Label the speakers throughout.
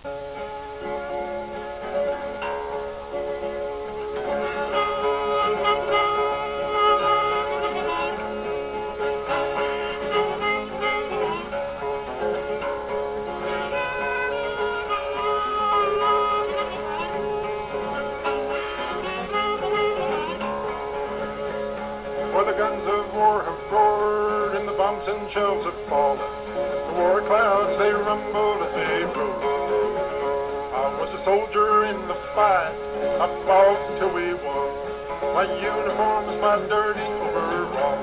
Speaker 1: Where the guns of war have roared and the bombs and shells have fallen, the war clouds they rumble as they roll. I was a soldier in the fight, I fought till we won. My uniform is my dirty overall.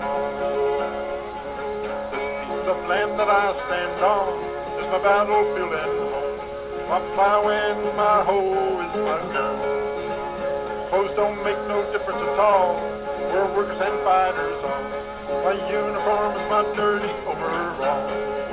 Speaker 1: This piece of land that I stand on is my battlefield and home. My plow and my hoe is my gun. Clothes don't make no difference at all. We're workers and fighters all. My uniform is my dirty overall.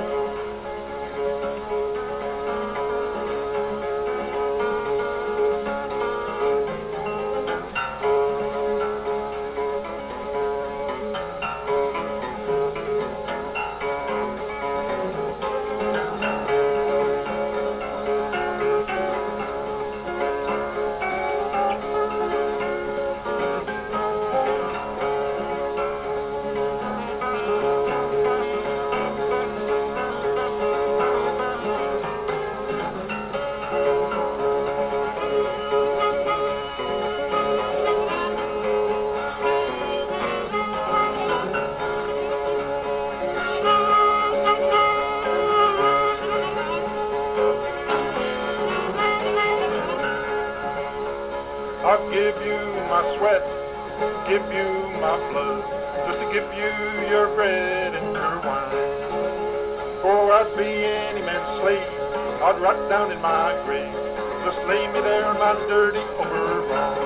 Speaker 1: I'll give you my sweat, give you my blood, just to give you your bread and your wine. For I'd be any man's slave, I'd rot down in my grave, just lay me there in my dirty overall.